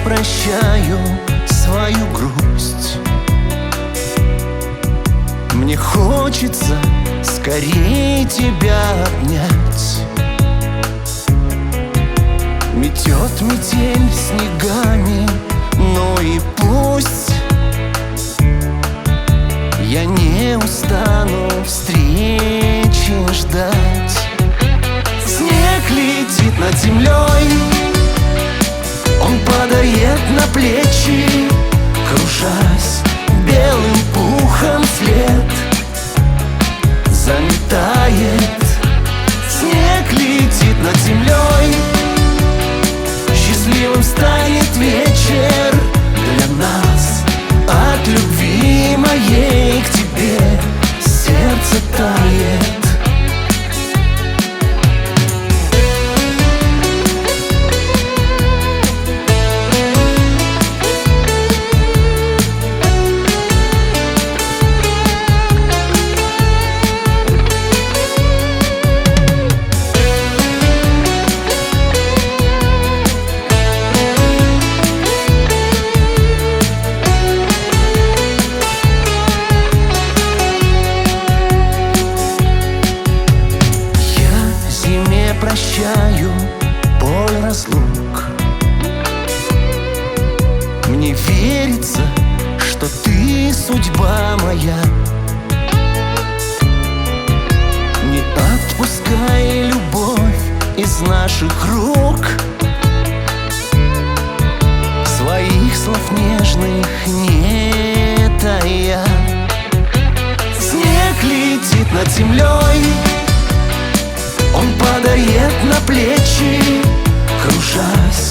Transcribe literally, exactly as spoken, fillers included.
прощаю свою грусть. Мне хочется скорее тебя обнять. Метет метель снегами, ну и пусть. Я не устану встречи ждать. Снег летит над землей, он падает на плечи, кружась белым пухом след заметает. Снег летит над землей, счастливым станет вечер для нас. От любви моей к тебе сердце тает. Прощаю боль разлук. Мне верится, что ты судьба моя. Не отпускай любовь из наших рук. Своих слов нежных не тая. Снег летит над землей, он падает на плечи, кружась